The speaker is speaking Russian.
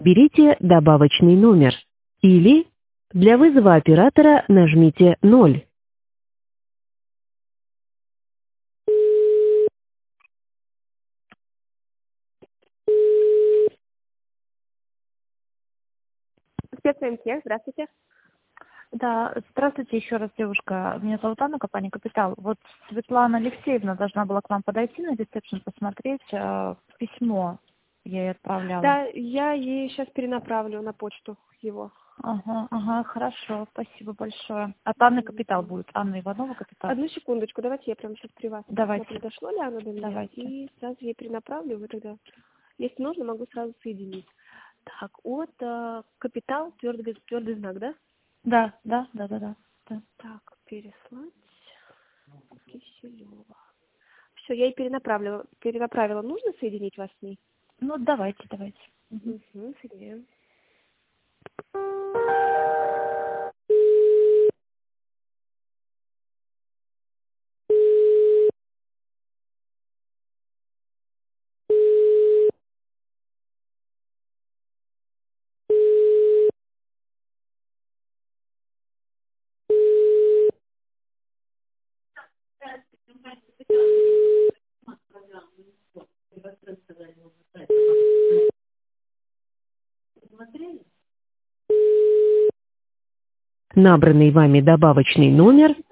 берите добавочный номер. Или для вызова оператора нажмите 0. Спецмтех, здравствуйте. Да, здравствуйте еще раз, девушка. Меня зовут Анна, компания «Капитал». Вот Светлана Алексеевна должна была к вам подойти на ресепшн, посмотреть письмо. Я ей отправляла. Да, я ей сейчас перенаправлю на почту его. Ага, хорошо, спасибо большое. От Анны «Капитал» будет, Анна Иванова «Капитал». Одну секундочку, давайте я прямо сейчас при вас. Давайте. Смотрю, дошло ли оно до меня? Давайте. И сразу ей перенаправлю, вы тогда, если нужно, могу сразу соединить. Так, от «Капитал», твердый знак, да? Да. Так, переслать Киселева. Все, я ей перенаправила. Нужно соединить вас с ней? Ну, давайте. Угу, соединяем. Набранный вами добавочный номер